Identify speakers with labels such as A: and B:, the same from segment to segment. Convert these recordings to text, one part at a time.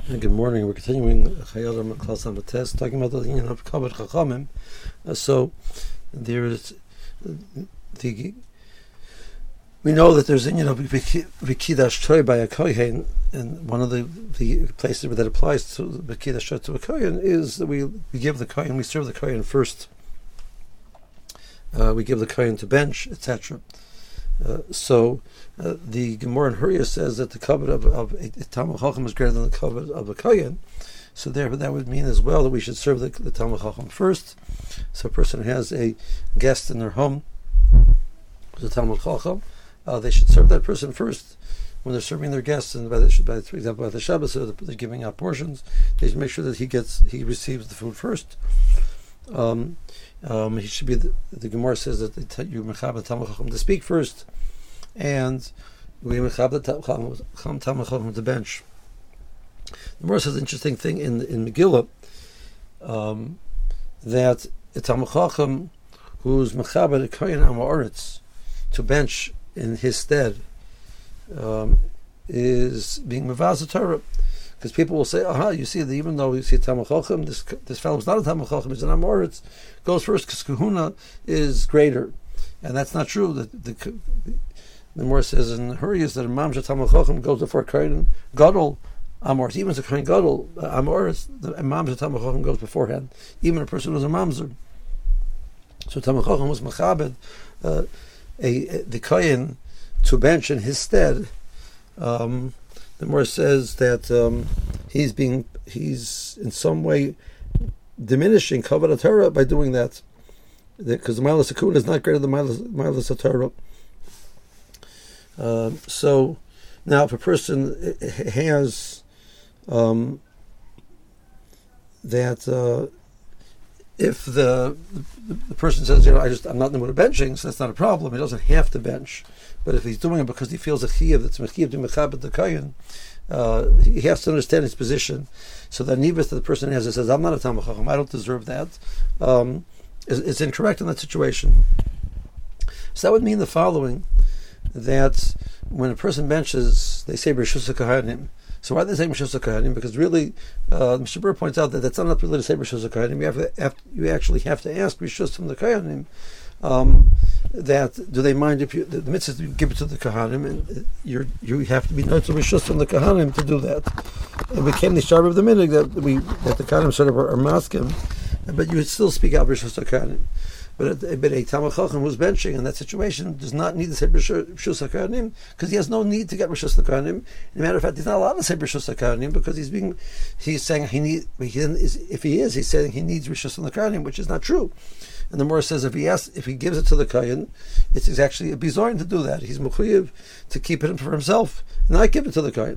A: Good morning. We're continuing Chayalim Klas Amates, talking about the union of Kabbalah Chachamim. So there is we know that there's a union of Vikidash Toy by a Kohen, and one of the places where that applies to Vikidash Toy to a Kohen is that we give the Kohen, we serve the Kohen first. We give the Kohen to bench, etc. The Gemara in Hurriya says that the covet of a Talmid Chacham is greater than the covet of a Kohen. So therefore that would mean as well that we should serve the Talmid Chacham first. So a person who has a guest in their home, the Talmid Chacham, they should serve that person first when they're serving their guests, and for example by the Shabbos, so they're giving out portions. They should make sure that he receives the food first. He should be the Gemara says that they tell you Mechab Talmid Chacham to speak first, and we Mechab Talmid Chacham to bench. The Gemara says an interesting thing in Megillah, that a Talmid Chacham who's Mechab a Kohen Amoritz to bench in his stead is being Mevaz Torah. Because people will say, you see that even though you see a Talmid Chacham, this fellow is not a Talmid Chacham, he's an Amoritz, goes first because Kahuna is greater. And that's not true. The Gemara says in Hurriya that a Mamza Talmid Chacham goes before Kohen Gadol Amoritz. Even as a Kohen Gadol Amoritz, the Mamza Talmid Chacham goes beforehand, even a person who's a Mamzer. So Talmid Chacham was Mechabed, the Kohen to bench in his stead. The Gemara says that he's in some way diminishing Kavod Torah by doing that, because the Milas Hakun is not greater than Milas Torah. So now, if a person has if the person says, I'm not in the mood of benching, so that's not a problem. He doesn't have to bench. But if he's doing it because he feels a chiyuv that's mechiyav to mechabed the kohen, he has to understand his position. So the nivus that the person has that says, I'm not a Talmid Chacham, I don't deserve that, is incorrect in that situation. So that would mean the following, that when a person benches, they say B'Rishus HaKohanim. So why do they say B'Rishus HaKohanim? Because really, Mr. Burr points out that that's not enough really to say B'Rishus HaKohanim. You actually have to ask B'Rishus from the Kohanim. That do they mind if the mitzvah to give it to the Kohanim, and you have to be not to Rishus from the Kohanim to do that. It became the shar of the minhag that the Kohanim sort of are masking, but you would still speak out Rishus Kohanim. But a Talmid Chacham who's benching in that situation does not need to say Rishus Kohanim, because he has no need to get Rishus Kohanim. As a matter of fact, he's not allowed to say Rishus Kohanim because he's saying he's saying he needs Rishus Kohanim, which is not true. And the Gemara says if he gives it to the Kohen, it's actually a bizorin to do that. He's mechuyev to keep it for himself and not give it to the Kohen.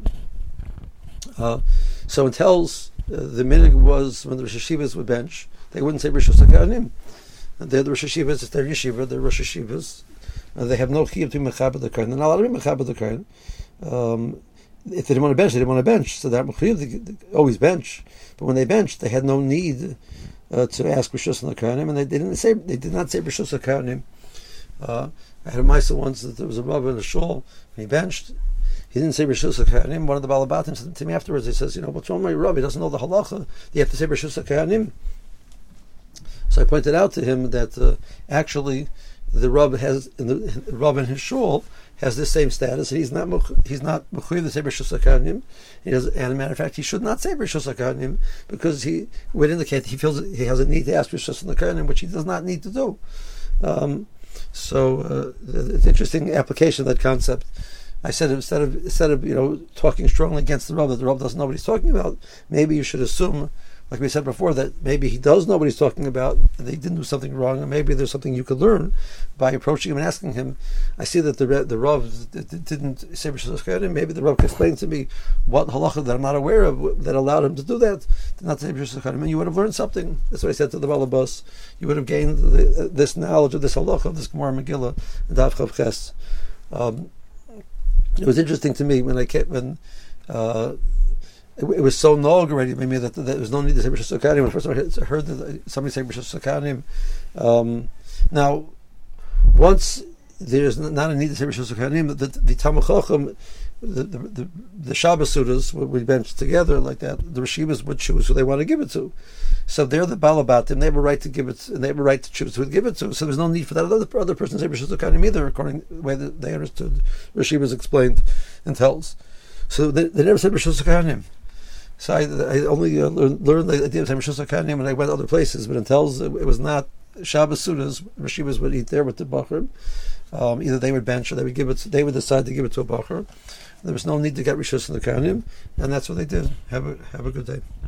A: So it tells the minhag was when the Rosh Hashivas would bench, they wouldn't say Rishus HaKohanim. They're the Rosh Hashivas, it's their yeshiva, they're Rosh Hashivas. They have no chiyuv to be mechabed the Kohen. They're not allowed to be mechabed the Kohen. If they didn't want to bench, they didn't want to bench. So they're mechuyev to always bench. But when they benched, they had no need to ask Rishus HaKohanim, and they did not say Rishus HaKohanim. I had a Maisa once that there was a rabbi in a shul, and he benched. He didn't say Rishus HaKohanim. One of the Balabatim said to me afterwards, he says, what's wrong with my rabbi? He doesn't know the halacha. You have to say Rishus HaKohanim. So I pointed out to him that actually the rabbi in his shul has this same status. He's not mechuyev to say Rishus HaKohanim. And as a matter of fact, he should not say Rishus HaKohanim because he would indicate he feels he has a need to ask Rishus HaKohanim, which he does not need to do. So it's an interesting application of that concept. I said instead of talking strongly against the Rav doesn't know what he's talking about, maybe you should assume, like we said before, that maybe he does know what he's talking about, and he didn't do something wrong, and maybe there's something you could learn by approaching him and asking him. I see that the Rav didn't say Rishus HaKohanim. Maybe the Rav could explain to me what halacha that I'm not aware of that allowed him to do that, to not say Rishus HaKohanim, and you would have learned something. That's what I said to the Balabas. You would have gained this knowledge of this halacha, of this Gemara Megillah, and Daf Chav Ches. It was interesting to me when it was so nog already by me that there was no need to say Rishus HaKohanim. When first I heard that somebody say Rishus HaKohanim. Now, once there's not a need to say Rishus HaKohanim, the Talmid Chacham the Shabbos Sudas would be benched together like that. The Rishivas would choose who they want to give it to. So they're the Balabatim. They have a right to give it, and they have a right to choose who to give it to. So there's no need for that other person to say Rishus HaKahanim either, according to the way that they understood. Rishivas explained and tells. So they never said Rishus HaKahanim. So I only learned the idea of saying Rishus HaKahanim when I went other places, but it tells it was not Shabbos Sudas. Rishivas would eat there with the Bachar. Either they would bench or they would give it. They would decide to give it to a Bachar. There was no need to get Rishus HaKahanim, and that's what they did. Have a good day.